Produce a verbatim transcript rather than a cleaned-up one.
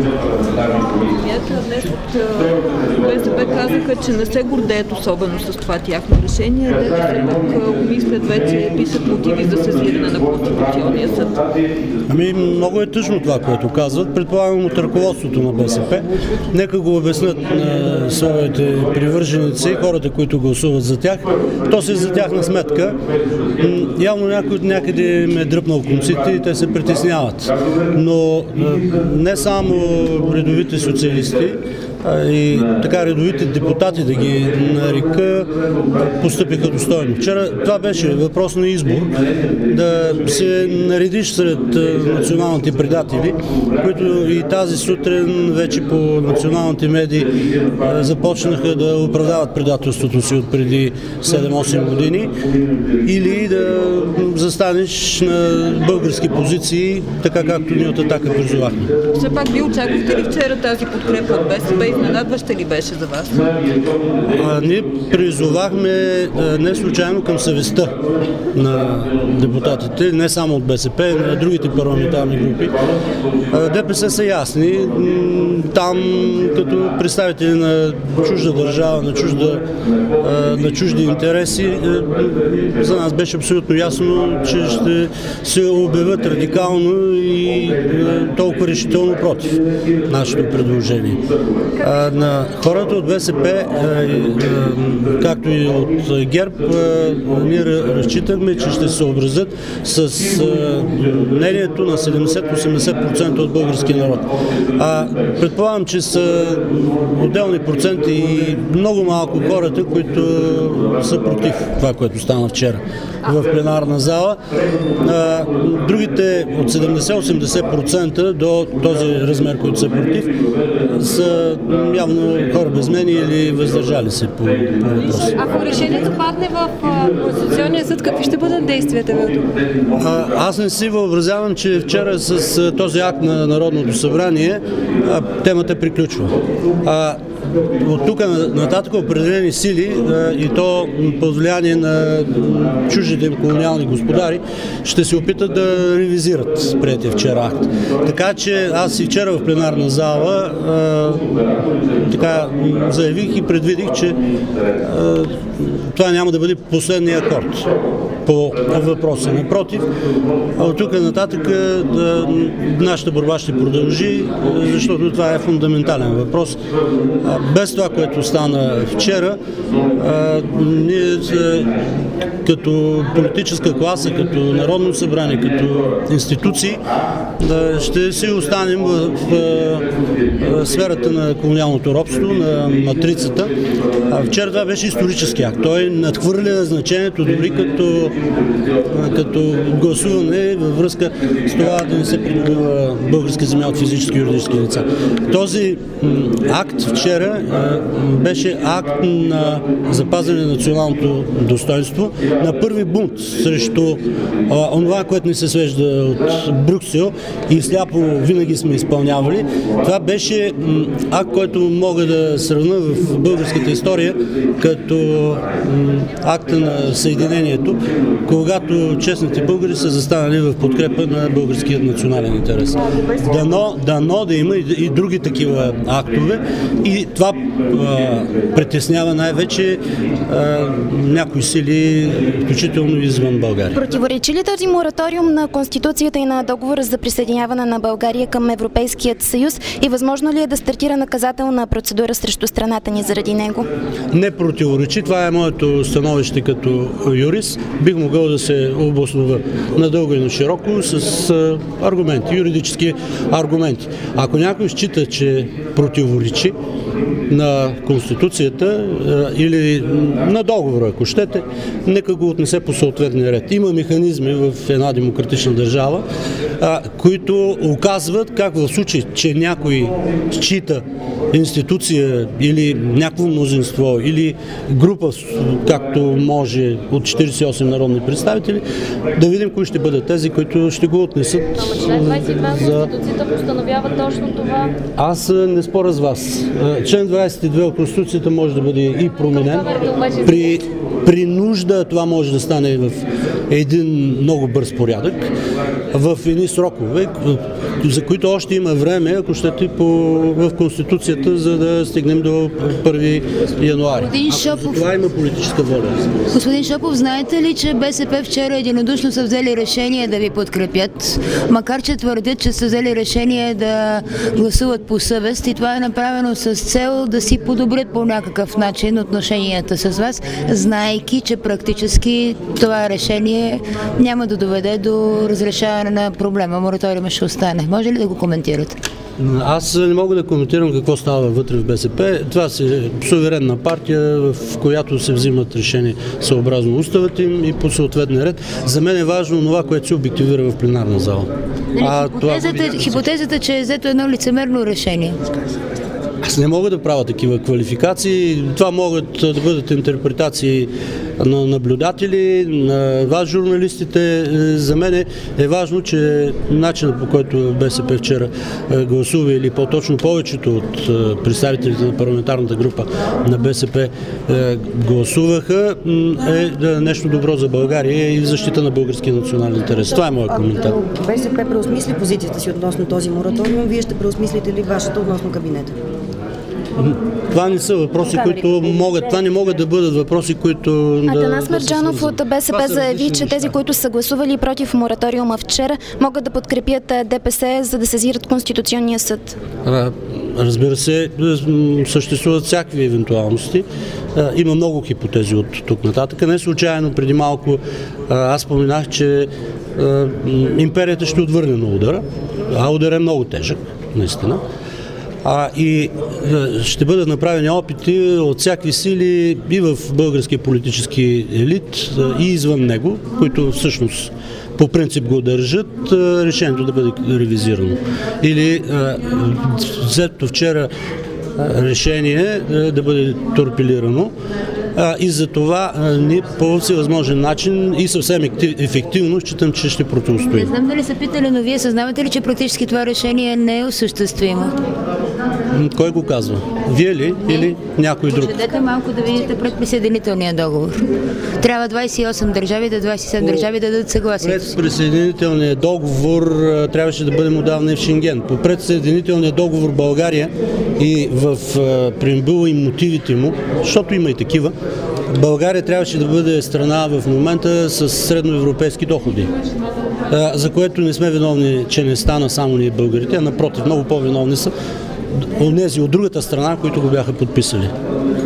Днес от БСП казаха, че не се гордеят особено с това тяхно решение, да се пък обмислят вече, пишат мотиви за сезиране на Конституционния съд. Ами много е тъжно това, което казват. Предполагам от ръководството на БСП. Нека го обяснят на своите привърженици, хората, които гласуват за тях. То си за тяхна сметка. Явно някой от някъде ме е дръпнал конците и те се притесняват. Но не само редовите социалисти, и така редовите депутати, да ги нарека, постъпиха достойно. Вчера това беше въпрос на избор, да се наредиш сред националните предатели, които и тази сутрин вече по националните медии започнаха да оправдават предателството си от преди седем-осем години, или да застанеш на български позиции, така както ние от Атака призовахме. Все пак ви очаквахте ли вчера тази подкрепа от БСП? Изненадваща ли беше за вас? А, ние призовахме а, не случайно към съвестта на депутатите, не само от БСП, но и на другите парламентарни групи. А, ДПС са ясни. Там, като представители на чужда държава, на, чужда, а, на чужди интереси, а, за нас беше абсолютно ясно, че ще се обявят радикално и а, толкова решително против нашето предложение. На хората от БСП, както и от ГЕРБ, ние разчитахме, че ще се съобразят с мнението на седемдесет-осемдесет процента от българския народ. А предполагам, че са отделни проценти и много малко хората, които са против това, което стана вчера в пленарна зала. Другите от седемдесет-осемдесет процента до този размер, които са против, са явно хора без мнение или въздържали се по, по въпроса. Ако решението падне в Конституционния съд, какви ще бъдат действията ви? А, аз не си въобразявам, че вчера с този акт на Народното събрание а, темата приключва. А, от тук нататък определени сили а, и то под влияние на чуждите колониални господари ще се опитат да ревизират приетия вчера акт. Така че аз и вчера в пленарна зала а, така заявих и предвидих, че а, това няма да бъде последния акорд по въпроса. Напротив, от тук нататък да, нашата борба ще продължи, защото това е фундаментален въпрос. Без това, което стана вчера, ние като политическа класа, като Народно събрание, като институции, ще си останем в сферата на колониалното робство, на матрицата. Вчера това беше исторически акт. Той надхвърля значението дори като, като гласуване във връзка с това да не се придобива българска земя от физически и юридически лица. Този акт вчера беше акт на запазване на националното достоинство, на първи бунт срещу а, онова, което ни се свежда от Брюксел и сляпо винаги сме изпълнявали. Това беше м, акт, който мога да сравня в българската история като м, акта на съединението, когато честните българи са застанали в подкрепа на българския национален интерес. Дано, дано да има и, и други такива актове и това а, притеснява най-вече а, някои сили, включително извън България. Противоречи ли този мораториум на Конституцията и на договора за присъединяване на България към Европейският съюз и възможно ли е да стартира наказателна процедура срещу страната ни заради него? Не противоречи. Това е моето становище като юрист. Бих могъл да се обоснова надълго и на широко с а, аргументи, юридически аргументи. Ако някой счита, че противоречи на Конституцията а, или на договора, ако щете, нека го отнесе по съответния ред. Има механизми в една демократична държава, а, които указват как в случай, че някой счита институция или някакво мнозинство или група, както може от четиридесет и осем народни представители, да видим кои ще бъдат тези, които ще го отнесат. Член двадесет и два на Конституцията постановява точно това. Аз не споря с вас. Член двадесет двайсет и две от Конституцията може да бъде и променен. При, при нужда това може да стане в един много бърз порядък, в едни срокове, за които още има време, ако щете, по, в Конституцията, за да стигнем до първи януари. Господин Шопов, това има политическа воля. Господин Шопов, знаете ли, че БСП вчера единодушно са взели решение да ви подкрепят, макар че твърдят, че са взели решение да гласуват по съвест и това е направено с цел да си подобрят по някакъв начин отношенията с вас, знаейки, че практически това решение няма да доведе до разрешаване на проблема. Мораториума ще остане. Може ли да го коментирате? Аз не мога да коментирам какво става вътре в БСП. Това е суверенна партия, в която се взимат решения съобразно уставът им и по съответния ред. За мен е важно това, което се обективира в пленарна зала. А, хипотезата, това... хипотезата, че е взето едно лицемерно решение. Аз не мога да правя такива квалификации. Това могат да бъдат интерпретации на наблюдатели, на вас, журналистите. За мен е важно, че начинът, по който БСП вчера гласува, или по-точно повечето от представителите на парламентарната група на БСП гласуваха, е нещо добро за България и в защита на българския национален интерес. Това е моят коментар. Ако БСП преосмисли позицията си относно този мораториум, вие ще преосмислите ли вашата относно кабинета? Това не са въпроси, които могат, това не могат да бъдат въпроси, които... Атанас Мерджанов от БСП заяви, че тези, които са гласували против мораториума вчера, могат да подкрепят ДПС, за да сезират Конституционния съд. Разбира се, съществуват всякакви евентуалности. Има много хипотези от тук нататък. Не случайно преди малко аз споменах, че империята ще отвърне на удара, а удар е много тежък, наистина. А, и ще бъдат направени опити от всякакви сили и в българския политически елит, и извън него, които всъщност по принцип го държат, решението да бъде ревизирано. Или взето вчера решение да бъде торпилирано, и за това ние по всевъзможен начин и съвсем ефективно считам, че ще противостоим. Не знам дали са питали, но вие съзнавате ли, че практически това решение не е осъществимо? Кой го казва? Вие ли или някой друг? Четете малко да видите предприсъединителния договор. Трябва двайсет и осем държави, да двайсет и седем държави да дадат съгласието си. Предприсъединителният договор трябваше да бъде отдавна и в Шенген. По предприсъединителния договор България и в преамбюла и мотивите му, защото има и такива, България трябваше да бъде страна в момента с средноевропейски доходи, за което не сме виновни, че не стана само ние българите, а напротив, много по-виновни са онези от другата страна, които го бяха подписали.